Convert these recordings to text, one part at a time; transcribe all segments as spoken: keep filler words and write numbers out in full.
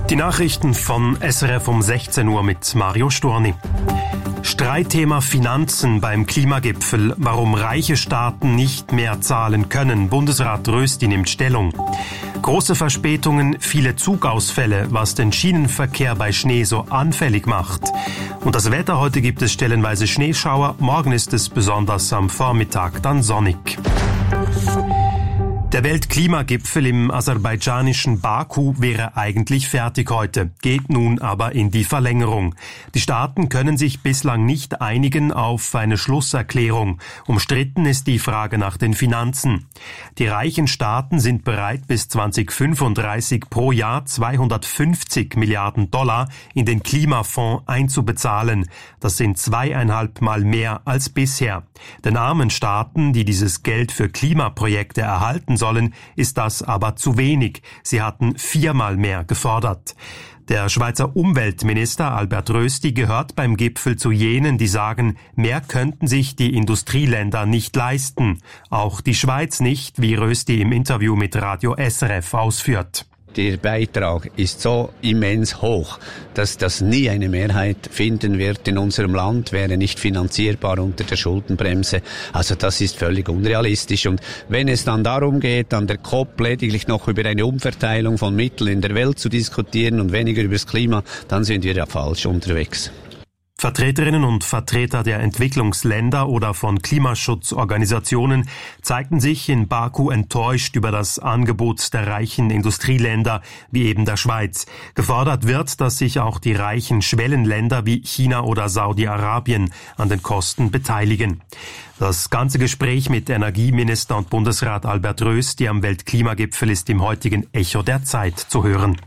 Die Nachrichten von S R F um sechzehn Uhr mit Mario Storni. Streitthema Finanzen beim Klimagipfel. Warum reiche Staaten nicht mehr zahlen können. Bundesrat Rösti nimmt Stellung. Große Verspätungen, viele Zugausfälle, was den Schienenverkehr bei Schnee so anfällig macht. Und das Wetter: heute gibt es stellenweise Schneeschauer, morgen ist es besonders am Vormittag dann sonnig. Der Weltklimagipfel im aserbaidschanischen Baku wäre eigentlich fertig heute, geht nun aber in die Verlängerung. Die Staaten können sich bislang nicht einigen auf eine Schlusserklärung. Umstritten ist die Frage nach den Finanzen. Die reichen Staaten sind bereit, bis zweitausendfünfunddreißig pro Jahr zweihundertfünfzig Milliarden Dollar in den Klimafonds einzubezahlen. Das sind zweieinhalb Mal mehr als bisher. Den armen Staaten, die dieses Geld für Klimaprojekte erhalten sollen, ist das aber zu wenig. Sie hatten viermal mehr gefordert. Der Schweizer Umweltminister Albert Rösti gehört beim Gipfel zu jenen, die sagen, mehr könnten sich die Industrieländer nicht leisten. Auch die Schweiz nicht, wie Rösti im Interview mit Radio S R F ausführt. Der Beitrag ist so immens hoch, dass das nie eine Mehrheit finden wird in unserem Land, wäre nicht finanzierbar unter der Schuldenbremse. Also das ist völlig unrealistisch. Und wenn es dann darum geht, an der COP lediglich noch über eine Umverteilung von Mitteln in der Welt zu diskutieren und weniger über das Klima, dann sind wir ja falsch unterwegs. Vertreterinnen und Vertreter der Entwicklungsländer oder von Klimaschutzorganisationen zeigten sich in Baku enttäuscht über das Angebot der reichen Industrieländer wie eben der Schweiz. Gefordert wird, dass sich auch die reichen Schwellenländer wie China oder Saudi-Arabien an den Kosten beteiligen. Das ganze Gespräch mit Energieminister und Bundesrat Albert Rösti am Weltklimagipfel ist im heutigen Echo der Zeit zu hören.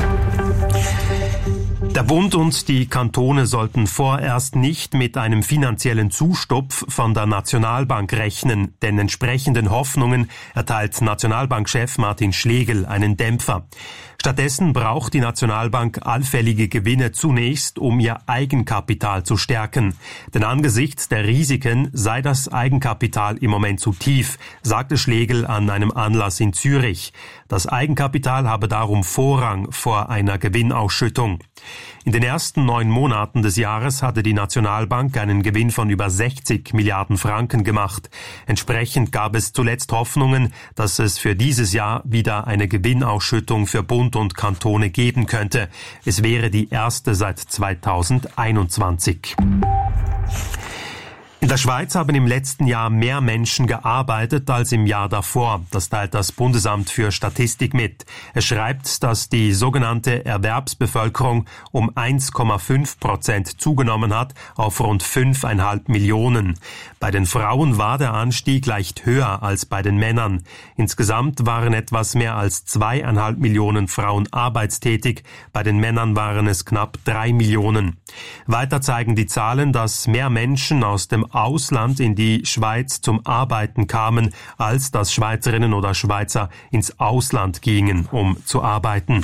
Der Bund und die Kantone sollten vorerst nicht mit einem finanziellen Zustupf von der Nationalbank rechnen, denn entsprechenden Hoffnungen erteilt Nationalbankchef Martin Schlegel einen Dämpfer. Stattdessen braucht die Nationalbank allfällige Gewinne zunächst, um ihr Eigenkapital zu stärken. Denn angesichts der Risiken sei das Eigenkapital im Moment zu tief, sagte Schlegel an einem Anlass in Zürich. Das Eigenkapital habe darum Vorrang vor einer Gewinnausschüttung. In den ersten neun Monaten des Jahres hatte die Nationalbank einen Gewinn von über sechzig Milliarden Franken gemacht. Entsprechend gab es zuletzt Hoffnungen, dass es für dieses Jahr wieder eine Gewinnausschüttung für Bund und Kantone geben könnte. Es wäre die erste seit zweitausendeinundzwanzig. In der Schweiz haben im letzten Jahr mehr Menschen gearbeitet als im Jahr davor. Das teilt das Bundesamt für Statistik mit. Es schreibt, dass die sogenannte Erwerbsbevölkerung um eins Komma fünf Prozent zugenommen hat auf rund fünf Komma fünf Millionen. Bei den Frauen war der Anstieg leicht höher als bei den Männern. Insgesamt waren etwas mehr als zwei Komma fünf Millionen Frauen arbeitstätig. Bei den Männern waren es knapp drei Millionen. Weiter zeigen die Zahlen, dass mehr Menschen aus dem Ausland in die Schweiz zum Arbeiten kamen, als dass Schweizerinnen oder Schweizer ins Ausland gingen, um zu arbeiten.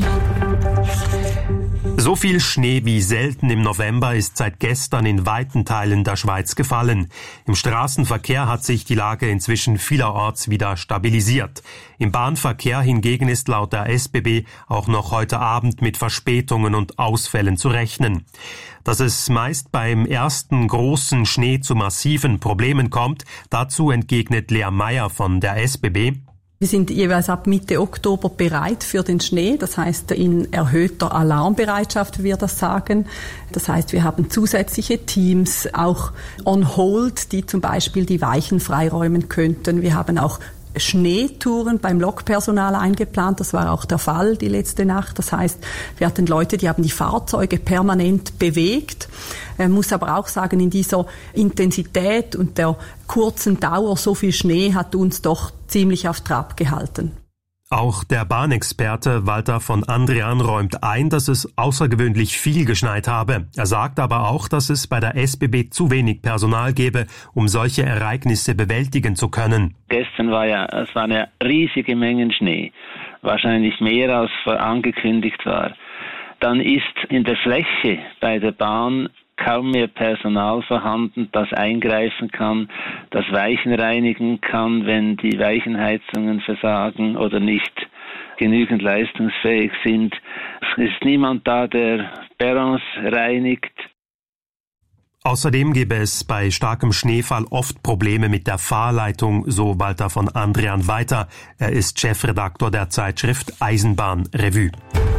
So viel Schnee wie selten im November ist seit gestern in weiten Teilen der Schweiz gefallen. Im Straßenverkehr hat sich die Lage inzwischen vielerorts wieder stabilisiert. Im Bahnverkehr hingegen ist laut der S B B auch noch heute Abend mit Verspätungen und Ausfällen zu rechnen. Dass es meist beim ersten großen Schnee zu massiven Problemen kommt, dazu entgegnet Lea Meyer von der S B B. Wir sind jeweils ab Mitte Oktober bereit für den Schnee, das heißt in erhöhter Alarmbereitschaft, wie wir das sagen. Das heißt, wir haben zusätzliche Teams, auch on hold, die zum Beispiel die Weichen freiräumen könnten. Wir haben auch Schneetouren beim Lokpersonal eingeplant. Das war auch der Fall die letzte Nacht. Das heißt, wir hatten Leute, die haben die Fahrzeuge permanent bewegt. Man muss aber auch sagen, in dieser Intensität und der kurzen Dauer so viel Schnee hat uns doch ziemlich auf Trab gehalten. Auch der Bahnexperte Walter von Andrian räumt ein, dass es außergewöhnlich viel geschneit habe. Er sagt aber auch, dass es bei der S B B zu wenig Personal gebe, um solche Ereignisse bewältigen zu können. Gestern war ja, es war eine riesige Menge Schnee, wahrscheinlich mehr als angekündigt war. Dann ist in der Fläche bei der Bahn kaum mehr Personal vorhanden, das eingreifen kann, das Weichen reinigen kann, wenn die Weichenheizungen versagen oder nicht genügend leistungsfähig sind. Es ist niemand da, der Perrons reinigt. Außerdem gäbe es bei starkem Schneefall oft Probleme mit der Fahrleitung, so Walter von Andrian weiter. Er ist Chefredaktor der Zeitschrift Eisenbahn Revue.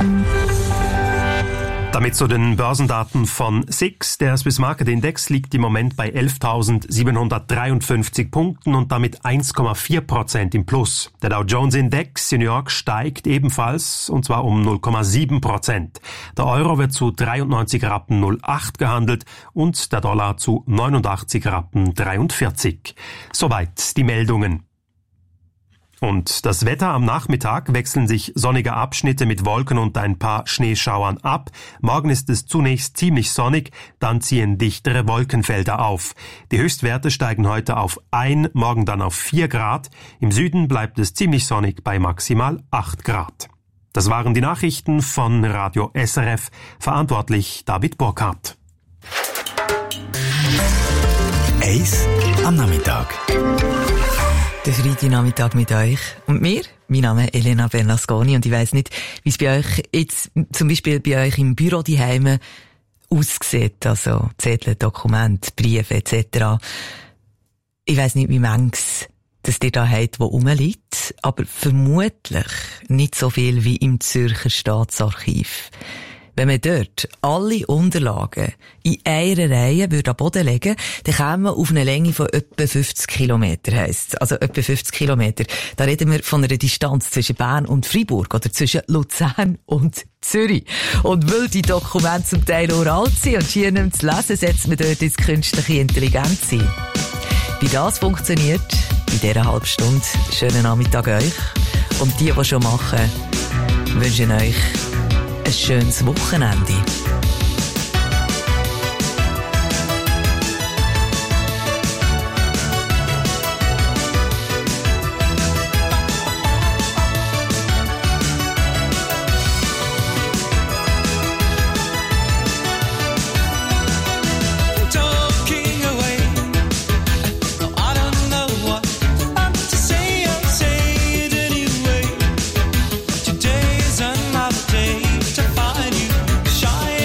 Damit zu den Börsendaten von S I X. Der Swiss Market Index liegt im Moment bei elftausendsiebenhundertdreiundfünfzig Punkten und damit eins Komma vier Prozent im Plus. Der Dow Jones Index in New York steigt ebenfalls, und zwar um null Komma sieben Prozent. Der Euro wird zu dreiundneunzig Rappen null acht gehandelt und der Dollar zu neunundachtzig Rappen dreiundvierzig. Soweit die Meldungen. Und das Wetter am Nachmittag wechseln sich sonnige Abschnitte mit Wolken und ein paar Schneeschauern ab. Morgen ist es zunächst ziemlich sonnig, dann ziehen dichtere Wolkenfelder auf. Die Höchstwerte steigen heute auf ein, morgen dann auf vier Grad. Im Süden bleibt es ziemlich sonnig bei maximal acht Grad. Das waren die Nachrichten von Radio S R F, verantwortlich David Burkhardt. Eis am Nachmittag. Der Freitagnachmittag mit euch und mir. Mein Name ist Elena Bernasconi und ich weiss nicht, wie es bei euch jetzt zum Beispiel bei euch im Büro daheim aussieht. Also Zettel, Dokumente, Briefe et cetera. Ich weiss nicht, wie manches das ihr da habt, wo rumliegt, aber vermutlich nicht so viel wie im Zürcher Staatsarchiv. Wenn man dort alle Unterlagen in einer Reihe würde am Boden legen, dann käme man auf eine Länge von etwa fünfzig Kilometer, heisst. Also etwa fünfzig Kilometer. Da reden wir von einer Distanz zwischen Bern und Freiburg oder zwischen Luzern und Zürich. Und weil die Dokumente zum Teil uralt sind und schier nicht mehr zu lesen, setzt man dort ins künstliche Intelligenz ein. Wie das funktioniert, in dieser halben Stunde, schönen Nachmittag euch. Und die, die schon machen, wünschen euch ein schönes Wochenende. Shine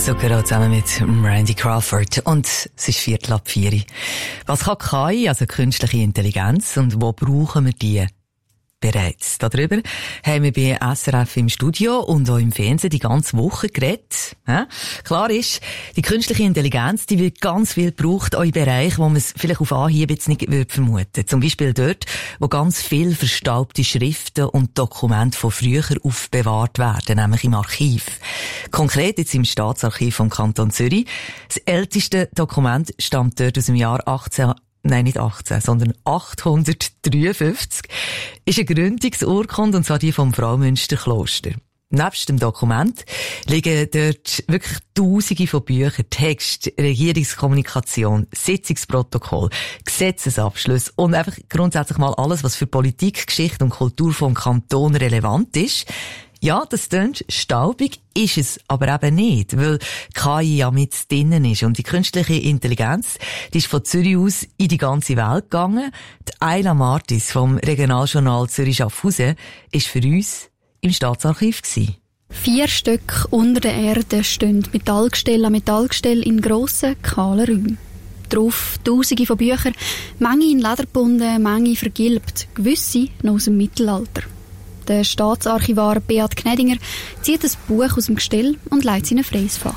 Zucchero zusammen mit Randy Crawford. Und es ist Viertel ab vier. Was kann K I, also künstliche Intelligenz, und wo brauchen wir die bereits? Darüber haben wir bei S R F im Studio und auch im Fernsehen die ganze Woche geredet. Ja? Klar ist, die künstliche Intelligenz, die wird ganz viel gebraucht, auch in Bereichen, wo man es vielleicht auf Anhieb jetzt nicht vermuten würde. Zum Beispiel dort, wo ganz viel verstaubte Schriften und Dokumente von früher aufbewahrt werden, nämlich im Archiv. Konkret jetzt im Staatsarchiv vom Kanton Zürich. Das älteste Dokument stammt dort aus dem Jahr achtzehn Nein, nicht achtzehn, sondern achthundertdreiundfünfzig, ist eine Gründungsurkunde, und zwar die vom Fraumünsterkloster. Nebst dem Dokument liegen dort wirklich Tausende von Büchern, Text, Regierungskommunikation, Sitzungsprotokoll, Gesetzesabschluss und einfach grundsätzlich mal alles, was für Politik, Geschichte und Kultur vom Kanton relevant ist. Ja, das klingt staubig, ist es aber eben nicht, weil K I ja mit drinnen ist. Und die künstliche Intelligenz, die ist von Zürich aus in die ganze Welt gegangen. Die Ayla Martis vom Regionaljournal Zürich-Schaffhausen ist für uns im Staatsarchiv gewesen. Vier Stück unter der Erde stehen Metallgestell an Metallgestell in grossen, kahlen Räumen. Drauf Tausende von Büchern, manche in Leder gebunden, manche vergilbt, gewisse noch aus dem Mittelalter. Der Staatsarchivar Beat Gnädinger zieht das Buch aus dem Gestell und legt es in ein freies Fach.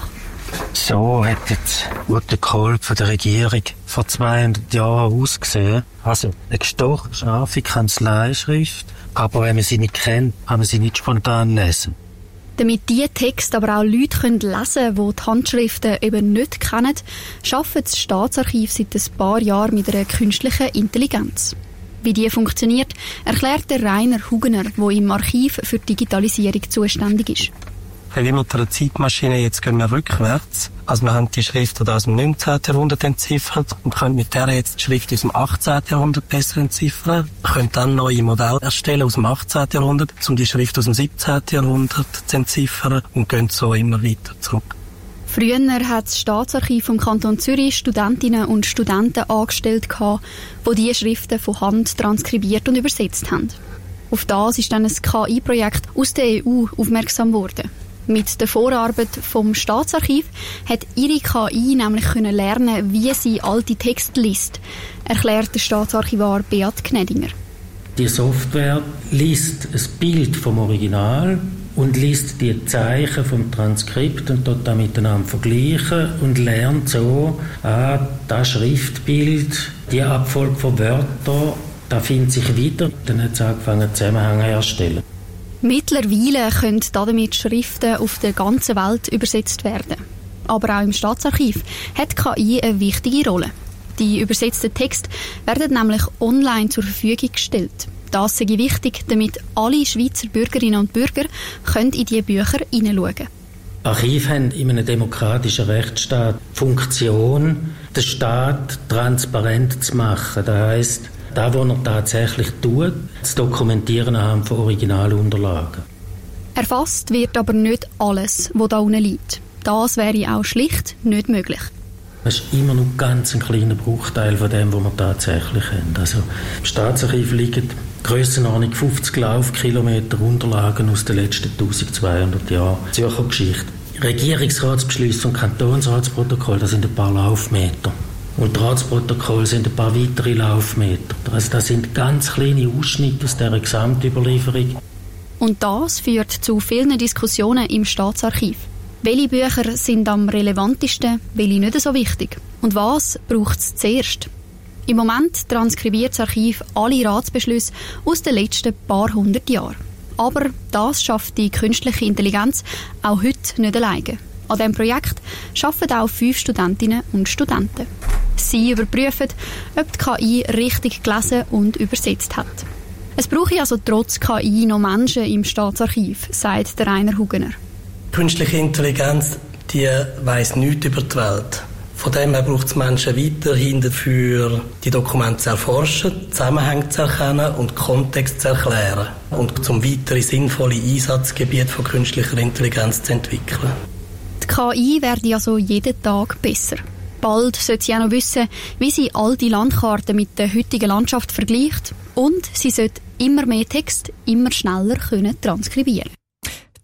So hat jetzt Guter Kolb von der Regierung vor zweihundert Jahren ausgesehen. Also eine gestochen, scharfe Kanzleischrift, aber wenn man sie nicht kennt, kann man sie nicht spontan lesen. Damit diese Texte aber auch Leute können lesen können, die die Handschriften eben nicht kennen, arbeitet das Staatsarchiv seit ein paar Jahren mit einer künstlichen Intelligenz. Wie die funktioniert, erklärt der Rainer Hugener, der im Archiv für Digitalisierung zuständig ist. Wie mit einer Zeitmaschine, jetzt gehen wir rückwärts. Also wir haben die Schrift aus dem neunzehnten Jahrhundert entziffert und können mit der jetzt die Schrift aus dem achtzehnten Jahrhundert besser entziffern. Wir können dann neue Modelle erstellen aus dem achtzehnten Jahrhundert, um die Schrift aus dem siebzehnten Jahrhundert zu entziffern, und gehen so immer weiter zurück. Früher hat das Staatsarchiv vom Kanton Zürich Studentinnen und Studenten angestellt, die diese Schriften von Hand transkribiert und übersetzt haben. Auf das ist dann ein K I-Projekt aus der E U aufmerksam geworden. Mit der Vorarbeit vom Staatsarchiv hat ihre K I nämlich können lernen, wie sie alte Texte liest, erklärt der Staatsarchivar Beat Gnädinger. Die Software liest ein Bild vom Original und liest die Zeichen vom Transkript und dort dann miteinander vergleichen und lernt so, ah, das Schriftbild, die Abfolge von Wörtern, da findet sich wieder. Dann hat es angefangen, Zusammenhänge herzustellen. Mittlerweile können damit Schriften auf der ganzen Welt übersetzt werden. Aber auch im Staatsarchiv hat K I eine wichtige Rolle. Die übersetzten Texte werden nämlich online zur Verfügung gestellt. Das sei wichtig, damit alle Schweizer Bürgerinnen und Bürger können in diese Bücher hineinschauen können. Archive haben in einem demokratischen Rechtsstaat die Funktion, den Staat transparent zu machen. Das heisst, das, was er tatsächlich tut, zu dokumentieren anhand von Originalunterlagen. Erfasst wird aber nicht alles, was da unten liegt. Das wäre auch schlicht nicht möglich. Es ist immer noch ganz ein kleiner Bruchteil von dem, was wir tatsächlich haben. Also im Staatsarchiv liegen Grössenordnung fünfzig Laufkilometer Unterlagen aus den letzten eintausendzweihundert Jahren Zürcher Geschichte. Regierungsratsbeschlüsse und Kantonsratsprotokoll, das sind ein paar Laufmeter. Und die Ratsprotokolle sind ein paar weitere Laufmeter. Also das sind ganz kleine Ausschnitte aus dieser Gesamtüberlieferung. Und das führt zu vielen Diskussionen im Staatsarchiv. Welche Bücher sind am relevantesten, welche nicht so wichtig? Und was braucht es zuerst? Im Moment transkribiert das Archiv alle Ratsbeschlüsse aus den letzten paar hundert Jahren. Aber das schafft die künstliche Intelligenz auch heute nicht alleine. An diesem Projekt arbeiten auch fünf Studentinnen und Studenten. Sie überprüfen, ob die K I richtig gelesen und übersetzt hat. Es brauche also trotz K I noch Menschen im Staatsarchiv, sagt der Rainer Hugener. Künstliche Intelligenz, die weiss nichts über die Welt. Von dem her braucht es Menschen weiterhin dafür, die Dokumente zu erforschen, Zusammenhänge zu erkennen und Kontext zu erklären und zum weitere sinnvolle Einsatzgebiete von künstlicher Intelligenz zu entwickeln. Die K I werde also jeden Tag besser. Bald sollte sie auch noch wissen, wie sie alte Landkarten mit der heutigen Landschaft vergleicht, und sie sollte immer mehr Text immer schneller können transkribieren.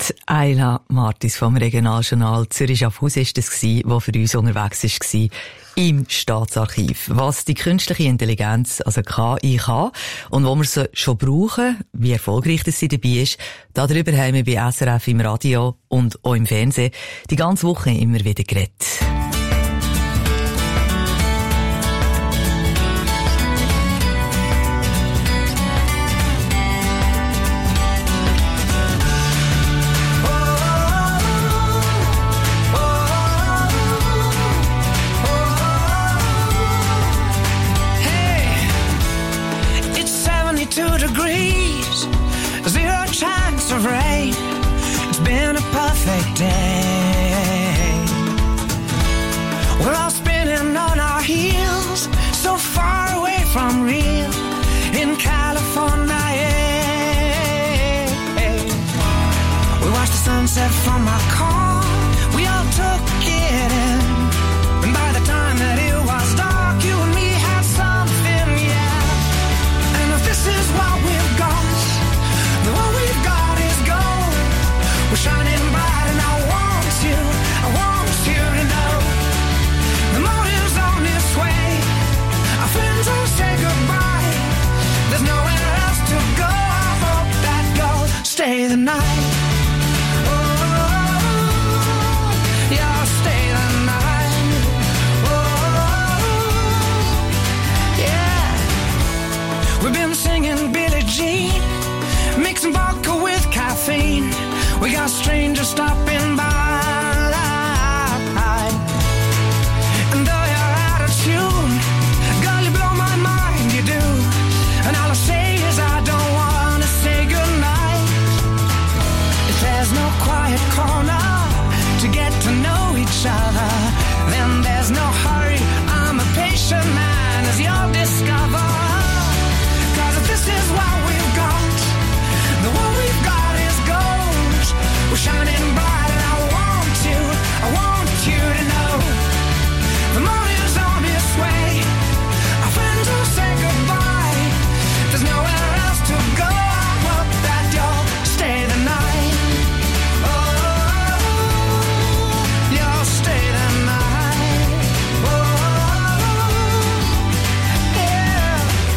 Ayla Martis vom Regionaljournal Zürich-Schaffhausen war das, der für uns unterwegs war im Staatsarchiv. Was die künstliche Intelligenz, also K I, kann und wo wir sie schon brauchen, wie erfolgreich das sie dabei ist, darüber haben wir bei S R F im Radio und auch im Fernsehen die ganze Woche immer wieder geredet. Degrees, zero chance of rain. It's been a perfect day. We're all spinning on our heels, so far away from real in California. We watched the sunset from our car. We all took it in, and by the time that it was dark, you and me had something, yeah. This is what we've got. What we've got is gold. We're shining bright and I want you, I want you to know. The morning's on its way. Our friends all say goodbye. There's nowhere else to go. I hope that you'll stay the night. Oh, yeah, stay the night. Oh, yeah. We've been singing Billie Jean, mixing vodka with caffeine. We got strangers stopping by. And though you're out of tune, girl, you blow my mind, you do. And all I say is I don't wanna say goodnight. If there's no quiet corner to get to know each other, then there's no hurry. I'm a patient man, as you'll discover. This is what we've got. The what we've got is gold. We're shining bright and I want you, I want you to know. The morning's on its way. Our friends will say goodbye. There's nowhere else to go. I hope that you'll stay the night. Oh, you'll stay the night. Oh, yeah.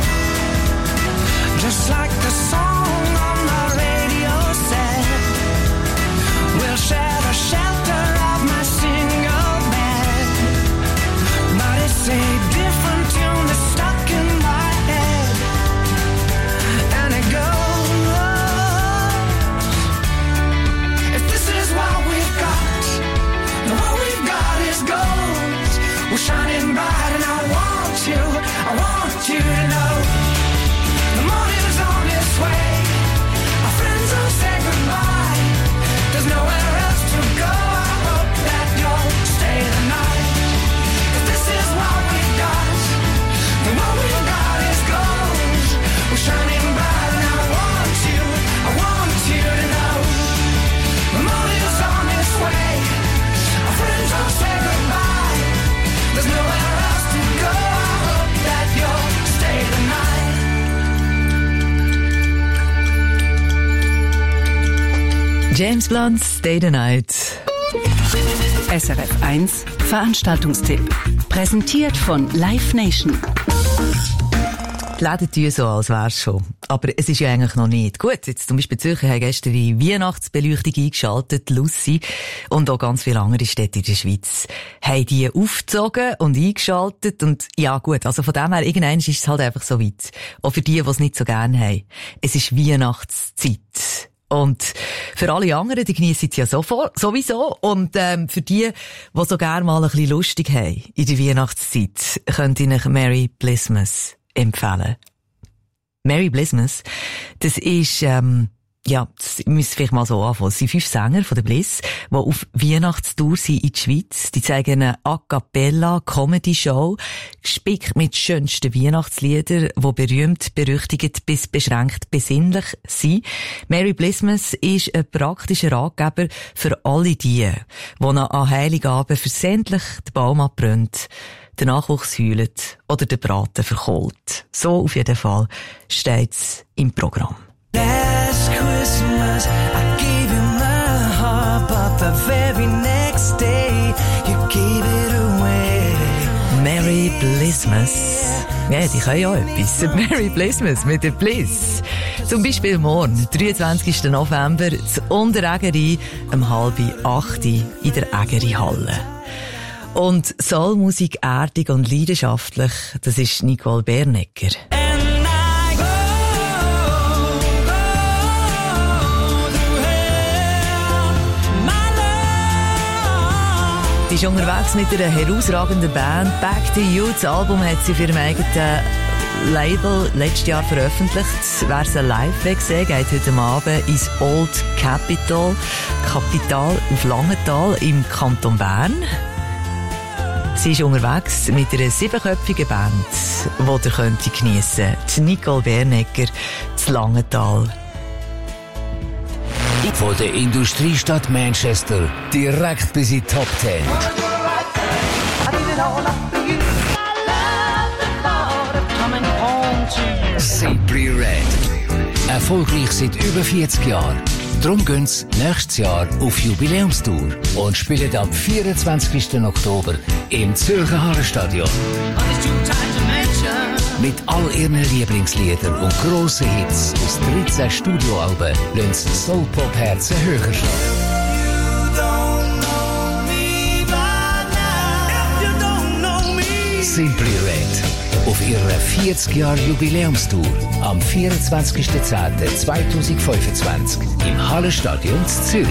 Just like the song on the radio said, we'll share the shelter of my single bed. But it's a different tune that's stuck in my head. And it goes, if this is what we've got, then what we've got is gold. We're shining bright and I want you, I want you to know. The morning's on its way. Our friends will say goodbye. There's nowhere else to go. I hope that you'll stay the night. If this is what we've got, then what we've got is gold. We're shining bright and I want you, I want you to know. The morning's on its way. Our friends will say goodbye. There's nowhere else to go. I hope that you'll stay the night. James Blunt, Stay the Night. S R F eins Veranstaltungstipp. Präsentiert von Live Nation. Die Läden tun so, als wär's schon. Aber es ist ja eigentlich noch nicht. Gut, jetzt zum Beispiel Zürcher haben gestern die Weihnachtsbeleuchtung eingeschaltet, Lucy, und auch ganz viele andere Städte in der Schweiz haben die aufgezogen und eingeschaltet. Und ja gut, also von dem her, irgendwann ist es halt einfach so weit. Auch für die, die es nicht so gerne haben. Es ist Weihnachtszeit. Und für alle anderen, die geniessen es ja sowieso. Und ähm, für die, die so gerne mal ein bisschen lustig haben in der Weihnachtszeit, könnte ich euch Merry Blissmas empfehlen. Merry Blissmas, das ist, ähm, ja, das müsst ihr vielleicht mal so anfangen. Es sind fünf Sänger von der Bliss, die auf Weihnachtstour sind in die Schweiz. Die zeigen eine A-Cappella-Comedy-Show, gespickt mit schönsten Weihnachtsliedern, die berühmt, berüchtigt bis beschränkt besinnlich sind. Merry Blissmas ist ein praktischer Ratgeber für alle die, die an Heiligabend versehentlich den Baum abbrennt, den Nachwuchs heult oder den Braten verkohlt. So auf jeden Fall steht's im Programm. Last Christmas I gave you my the very next day you gave it away. Merry Blissmas. Ja, die können ja auch etwas. Merry Blissmas mit der Bliss. Zum Beispiel morgen, dreiundzwanzigsten November, zu Unterägeri, um halb acht in der Ägeri-Halle. Und Soulmusik erdig und leidenschaftlich, das ist Nicole Bernegger. Sie ist unterwegs mit einer herausragenden Band. Back to You, das Album hat sie auf ihrem eigenen Label letztes Jahr veröffentlicht. Wer es live gesehen geht heute Abend ins Old Capitol, Kapital auf Langenthal im Kanton Bern. Sie ist unterwegs mit einer siebenköpfigen Band, die ihr könnt geniessen könnt. Nicole Bernegger, zu Langenthal. Von der Industriestadt Manchester direkt bis in die Top Ten. Simply Red. Erfolgreich seit über vierzig Jahren. Darum gehen sie nächstes Jahr auf Jubiläumstour und spielen am vierundzwanzigsten Oktober im Zürcher Hallenstadion. Mit all ihren Lieblingsliedern und grossen Hits aus dreizehn Studioalben lassen sie Soul-Pop-Herzen höher schlagen. Simply Red. Auf ihrer vierzig Jahre Jubiläumstour am vierundzwanzigsten zehnten zweitausendfünfundzwanzig im Hallenstadion in Zürich.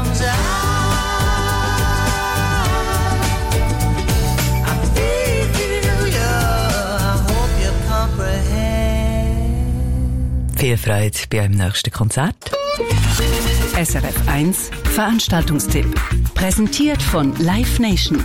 Viel Freude bei eurem nächsten Konzert. S R F eins Veranstaltungstipp. Präsentiert von Live Nation.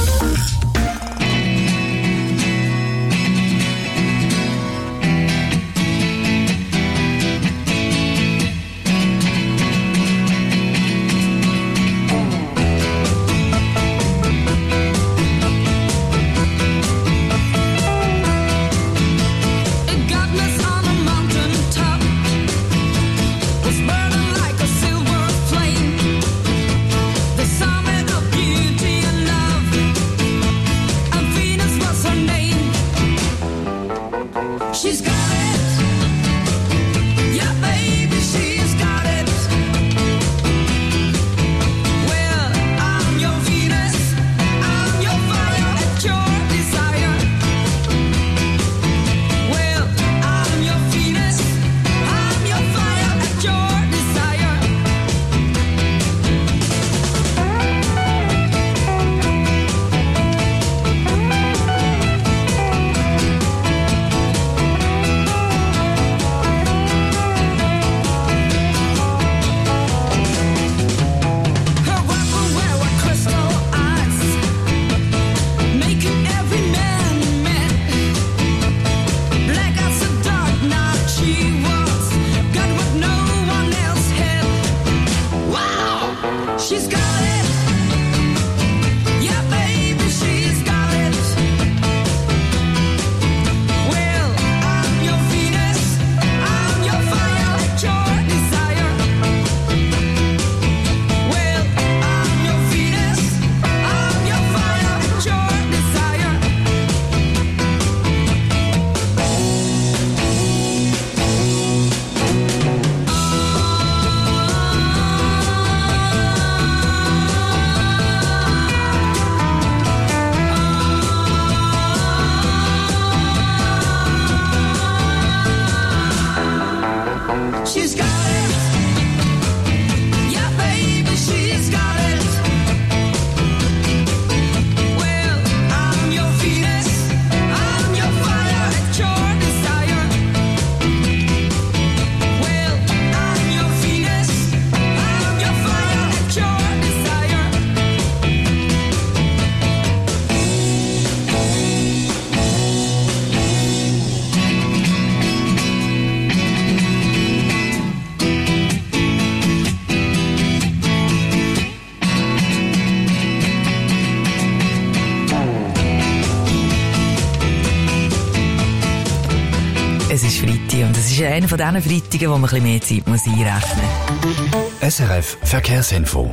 Es ist Freitag und es ist einer von diesen Freitagen, wo man ein bisschen mehr Zeit muss einrechnen muss. S R F Verkehrsinfo.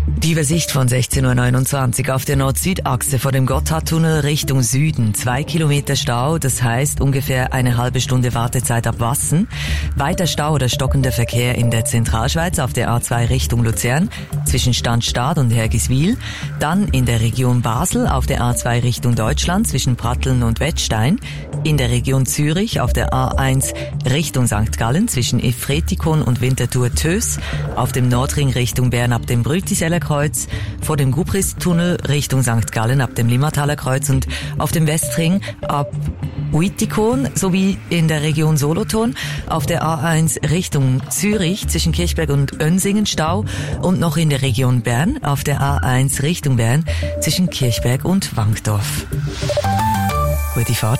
Die Übersicht von sechzehn Uhr neunundzwanzig auf der Nord-Süd-Achse vor dem Gotthardtunnel Richtung Süden. Zwei Kilometer Stau, das heißt ungefähr eine halbe Stunde Wartezeit ab Wassen. Weiter Stau oder stockender Verkehr in der Zentralschweiz auf der A zwei Richtung Luzern zwischen Standstadt und Hergiswil. Dann in der Region Basel auf der A zwei Richtung Deutschland zwischen Pratteln und Wettstein. In der Region Zürich auf der A eins Richtung Sankt Gallen zwischen Efretikon und Winterthur-Tös. Auf dem Nordring Richtung Bern ab dem Brütiseller Kreuz, vor dem Gubristunnel Richtung Sankt Gallen ab dem Limmertaler Kreuz und auf dem Westring ab Uitikon sowie in der Region Solothurn auf der A eins Richtung Zürich zwischen Kirchberg und Önsingen Stau und noch in der Region Bern auf der A eins Richtung Bern zwischen Kirchberg und Wankdorf. Gute Fahrt.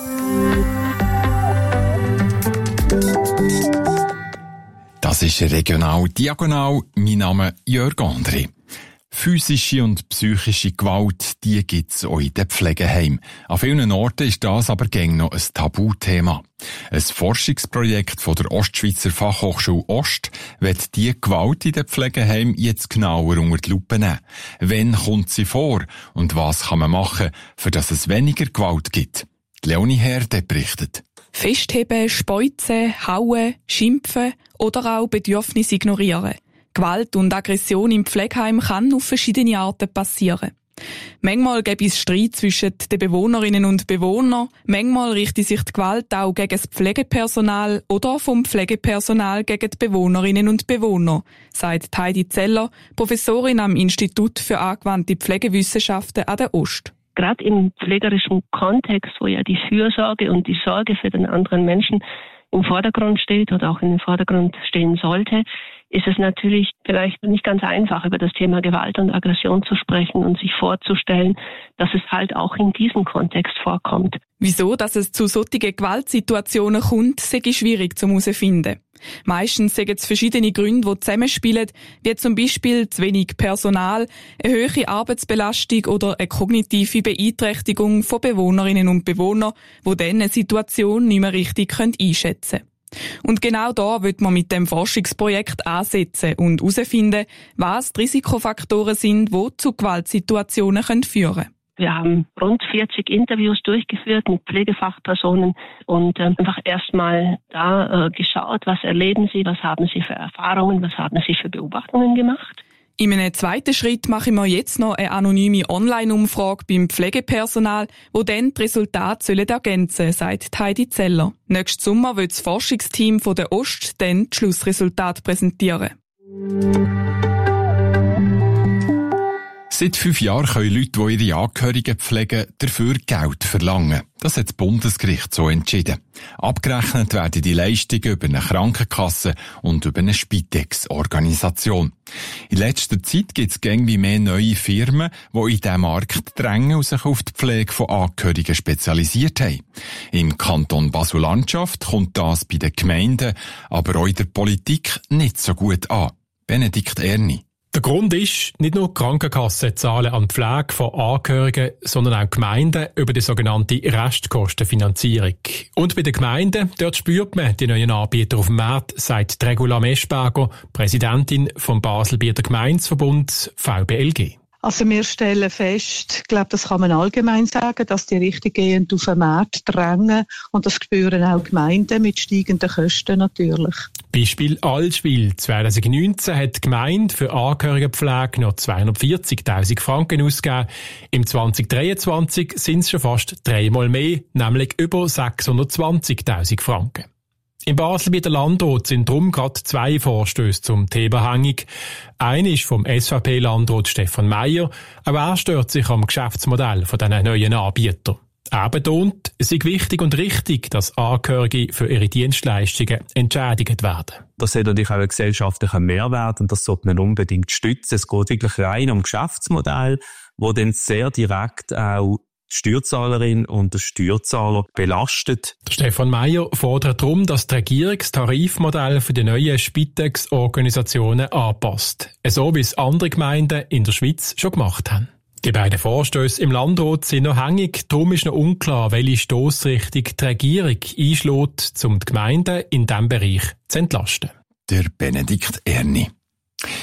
Das ist regional diagonal. Mein Name ist Jörg André. Physische und psychische Gewalt, die gibt's auch in den Pflegeheimen. An vielen Orten ist das aber gäng noch ein Tabuthema. Ein Forschungsprojekt von der Ostschweizer Fachhochschule Ost wird die Gewalt in den Pflegeheimen jetzt genauer unter die Lupe nehmen. Wann kommt sie vor und was kann man machen, für dass es weniger Gewalt gibt? Leonie Herde berichtet. Festheben, speuzen, hauen, schimpfen oder auch Bedürfnisse ignorieren. Gewalt und Aggression im Pflegeheim kann auf verschiedene Arten passieren. Manchmal gibt es Streit zwischen den Bewohnerinnen und Bewohnern, manchmal richtet sich die Gewalt auch gegen das Pflegepersonal oder vom Pflegepersonal gegen die Bewohnerinnen und Bewohner, sagt Heidi Zeller, Professorin am Institut für angewandte Pflegewissenschaften an der Ost. Gerade im pflegerischen Kontext, wo ja die Fürsorge und die Sorge für den anderen Menschen im Vordergrund steht oder auch in den Vordergrund stehen sollte, ist es natürlich vielleicht nicht ganz einfach, über das Thema Gewalt und Aggression zu sprechen und sich vorzustellen, dass es halt auch in diesem Kontext vorkommt. Wieso, dass es zu solchen Gewaltsituationen kommt, sei schwierig zu herausfinden. Meistens sind es verschiedene Gründe, die zusammenspielen, wie zum Beispiel zu wenig Personal, eine hohe Arbeitsbelastung oder eine kognitive Beeinträchtigung von Bewohnerinnen und Bewohnern, die dann eine Situation nicht mehr richtig einschätzen können. Und genau da wird man mit dem Forschungsprojekt ansetzen und herausfinden, was die Risikofaktoren sind, die zu Gewaltsituationen führen können. Wir haben rund vierzig Interviews durchgeführt mit Pflegefachpersonen und äh, einfach erstmal da äh, geschaut, was erleben sie, was haben sie für Erfahrungen, was haben sie für Beobachtungen gemacht. In einem zweiten Schritt machen wir jetzt noch eine anonyme Online-Umfrage beim Pflegepersonal, wo dann die Resultate ergänzen sollen, sagt Heidi Zeller. Nächsten Sommer wird das Forschungsteam von der Ost dann die Schlussresultate präsentieren. Seit fünf Jahren können Leute, die ihre Angehörigen pflegen, dafür Geld verlangen. Das hat das Bundesgericht so entschieden. Abgerechnet werden die Leistungen über eine Krankenkasse und über eine Spitex-Organisation. In letzter Zeit gibt es gängig mehr neue Firmen, die in diesen Markt drängen und sich auf die Pflege von Angehörigen spezialisiert haben. Im Kanton Basel-Landschaft kommt das bei den Gemeinden, aber auch in der Politik nicht so gut an. Benedikt Erni. Der Grund ist, nicht nur die Krankenkassen zahlen an die Pflege von Angehörigen, sondern auch Gemeinden über die sogenannte Restkostenfinanzierung. Und bei den Gemeinden, dort spürt man die neuen Anbieter auf dem Markt, sagt Regula Meschberger, Präsidentin vom Basel-Bieler Gemeindeverbund V B L G. Also wir stellen fest, ich glaube, das kann man allgemein sagen, dass die richtiggehend auf den Markt drängen und das spüren auch Gemeinden mit steigenden Kosten natürlich. Beispiel Allschwil. zwanzig neunzehn hat die Gemeinde für Angehörigenpflege noch zweihundertvierzigtausend Franken ausgegeben. Im zwanzig dreiundzwanzig sind es schon fast dreimal mehr, nämlich über sechshundertzwanzigtausend Franken. Im Basel bei der Landrat sind darum gerade zwei Vorstöße zum Thema hängig. Einer ist vom S V P-Landrat Stefan Meyer, aber er stört sich am Geschäftsmodell von diesen neuen Anbietern. Er betont, es sei wichtig und richtig, dass Angehörige für ihre Dienstleistungen entschädigt werden. Das hat natürlich auch einen gesellschaftlichen Mehrwert und das sollte man unbedingt stützen. Es geht wirklich rein um Geschäftsmodell, wo dann sehr direkt auch die Steuerzahlerin und der Steuerzahler belastet. Stefan Meyer fordert darum, dass die Regierung das Tarifmodell für die neuen Spitex-Organisationen anpasst. So wie es andere Gemeinden in der Schweiz schon gemacht haben. Die beiden Vorstöße im Landrat sind noch hängig, darum ist noch unklar, welche Stossrichtung die Regierung einschlägt, um die Gemeinden in diesem Bereich zu entlasten. Der Benedikt Erni. Die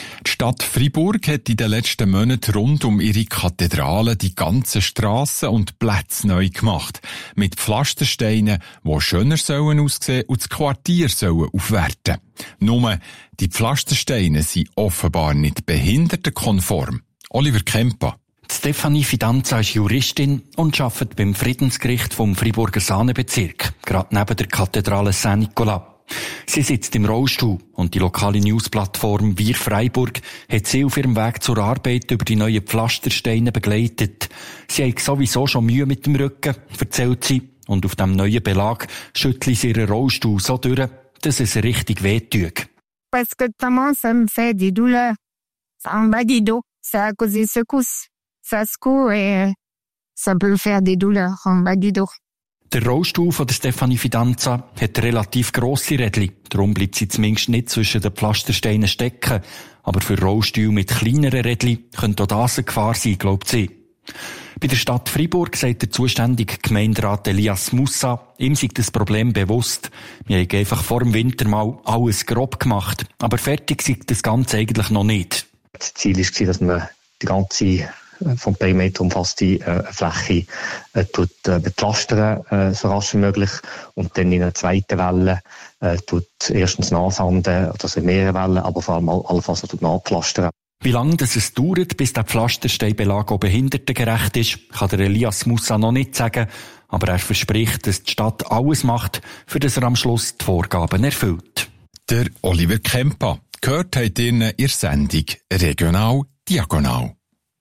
Stadt Freiburg hat in den letzten Monaten rund um ihre Kathedrale die ganzen Strassen und Plätze neu gemacht. Mit Pflastersteinen, die schöner sollen aussehen und das Quartier sollen aufwerten. Nur, die Pflastersteine sind offenbar nicht behindertenkonform. Oliver Kempa. Stefanie Fidanza ist Juristin und arbeitet beim Friedensgericht vom Freiburger Sahnebezirk, gerade neben der Kathedrale Saint-Nicolas. Sie sitzt im Rollstuhl und die lokale Newsplattform Wir Freiburg hat sie auf ihrem Weg zur Arbeit über die neuen Pflastersteine begleitet. Sie hat sowieso schon Mühe mit dem Rücken, erzählt sie, und auf dem neuen Belag schüttelt sie ihren Rollstuhl so durch, dass es richtig wehtut. Parce que tellement ça me fait des douleurs. C'est en bas du dos. C'est à cause des secousses. Ça secoue et ça peut faire des douleurs en bas du dos. Der Rollstuhl von der Stefanie Fidanza hat relativ grosse Rädchen. Darum bleibt sie zumindest nicht zwischen den Pflastersteinen stecken. Aber für Rollstühle mit kleineren Rädchen könnte auch das eine Gefahr sein, glaubt sie. Bei der Stadt Freiburg sagt der zuständige Gemeinderat Elias Moussa, ihm sei das Problem bewusst. Wir haben einfach vor dem Winter mal alles grob gemacht. Aber fertig sei das Ganze eigentlich noch nicht. Das Ziel war, dass man die ganze vom Perimeter umfasste äh, Fläche äh, tut, äh, bepflastern, äh, so rasch wie möglich, und dann in einer zweiten Welle äh, tut erstens nachsanden, also in mehreren Wellen, aber vor allem allenfalls tut nachpflastern. Wie lange das es dauert, bis der Pflastersteinbelag auch behindertengerecht ist, kann der Elias Moussa noch nicht sagen, aber er verspricht, dass die Stadt alles macht, für das er am Schluss die Vorgaben erfüllt. Der Oliver Kempa gehört heute in ihrer Sendung Regional Diagonal.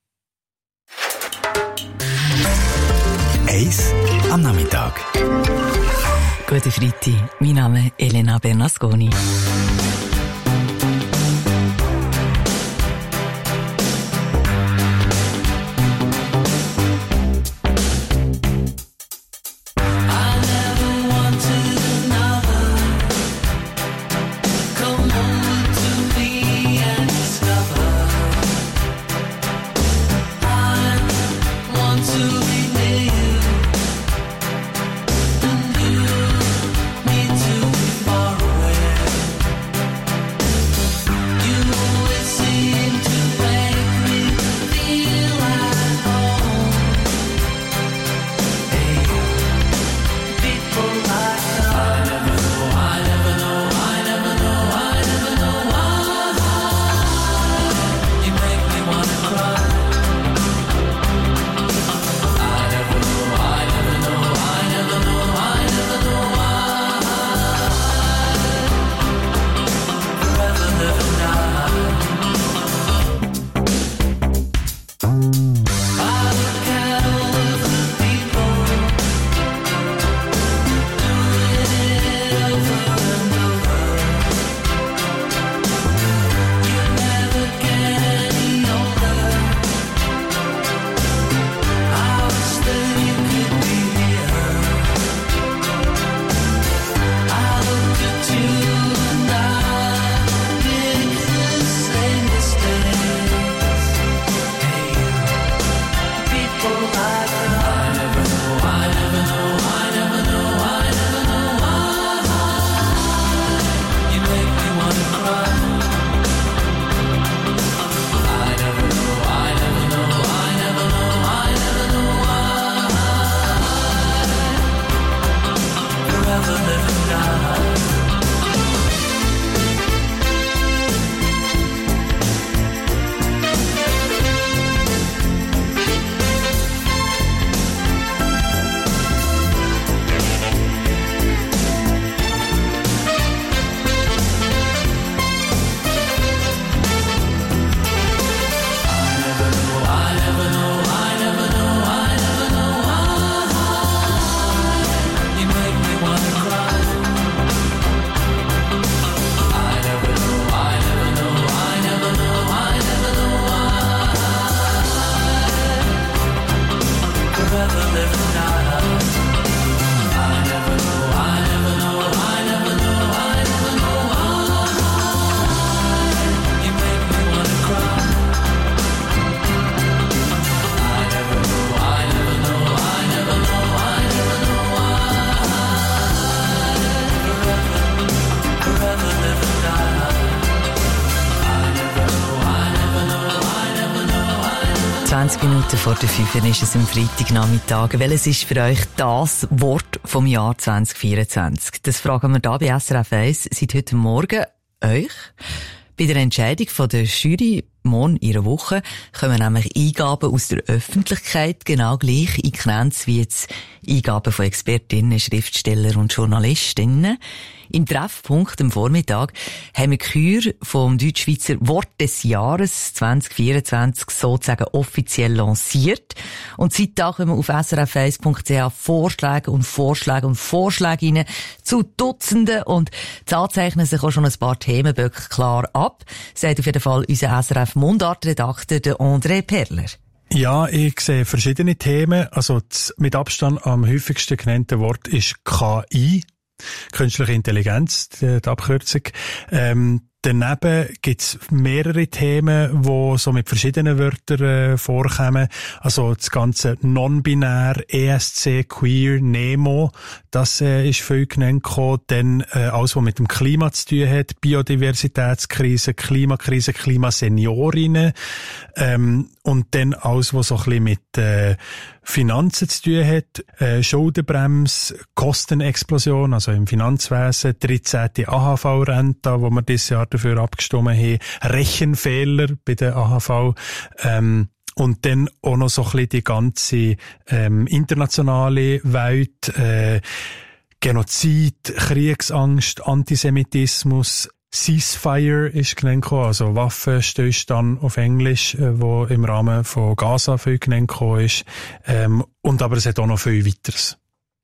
Eis am Nachmittag. Guten Freitag, mein Name ist Elena Bernasconi. zwanzig Minuten vor der fünf ist es am Freitagnachmittag. Welches ist für euch das Wort vom Jahr zwanzig vierundzwanzig? Das fragen wir hier bei S R F eins seit heute Morgen euch. Bei der Entscheidung von der Jury morgen in einer Woche kommen nämlich Eingaben aus der Öffentlichkeit genau gleich in Grenze wie jetzt Eingaben von Expertinnen, Schriftsteller und Journalistinnen. Im Treffpunkt am Vormittag haben wir die Kür vom Deutschschweizer Wort des Jahres zwanzig vierundzwanzig sozusagen offiziell lanciert. Und seitdem kommen auf s r f eins punkt c h Vorschläge und Vorschläge und Vorschläge rein zu Dutzenden und da zeichnen sich auch schon ein paar Themenböcke klar ab, sagt auf jeden Fall unser S R F Mundartredakteur André Perler. Ja, ich sehe verschiedene Themen. Also das mit Abstand am häufigsten genannte Wort ist K I. Künstliche Intelligenz, die, die Abkürzung. Ähm, daneben gibt's mehrere Themen, die so mit verschiedenen Wörtern äh, vorkommen. Also das ganze Non-Binär, E S C, Queer, Nemo, das äh, ist viel genannt gekommen. Dann äh, alles, was mit dem Klima zu tun hat, Biodiversitätskrise, Klimakrise, Klimaseniorinnen. Ähm, und dann alles, was so ein bisschen mit äh, Finanzen zu tun hat, äh, Schuldenbremse, Kostenexplosion, also im Finanzwesen, dreizehnte A H V-Rente, wo wir dieses Jahr dafür abgestimmt haben, Rechenfehler bei der A H V, ähm, und dann auch noch so ein bisschen die ganze ähm, internationale Welt, äh, Genozid, Kriegsangst, Antisemitismus, Ceasefire ist genannt worden, also Waffenstillstand auf Englisch, äh, wo im Rahmen von Gaza viel genannt worden ist. Ähm, und aber es hat auch noch viel weiteres.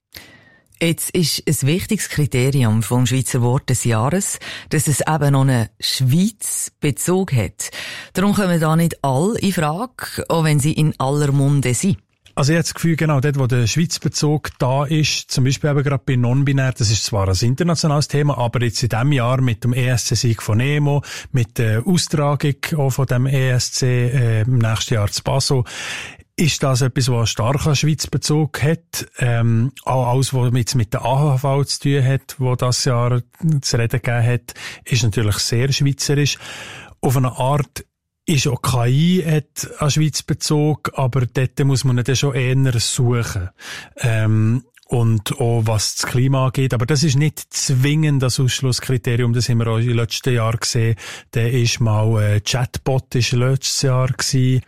Jetzt ist ein wichtiges Kriterium vom Schweizer Wort des Jahres, dass es eben noch einen Schweiz-Bezug hat. Darum kommen da nicht alle in Frage, auch wenn sie in aller Munde sind. Also ich habe das Gefühl, genau, dort, wo der Schweizbezug da ist, zum Beispiel eben gerade bei Non-Binär, das ist zwar ein internationales Thema, aber jetzt in diesem Jahr mit dem E S C-Sieg von Nemo, mit der Austragung auch von dem E S C äh, im nächsten Jahr zu Basel, ist das etwas, was einen starken Schweizbezug hat. Ähm, auch alles, was jetzt mit der A H V zu tun hat, wo das Jahr zu reden gegeben hat, ist natürlich sehr schweizerisch. Auf eine Art ist auch K I hat einen Schweizbezug, aber dort muss man dann schon eher suchen. Ähm, und auch was das Klima angeht. Aber das ist nicht zwingend das Ausschlusskriterium, das haben wir auch im letzten Jahr gesehen. Der ist mal, äh, Chatbot ist letztes Jahr gewesen.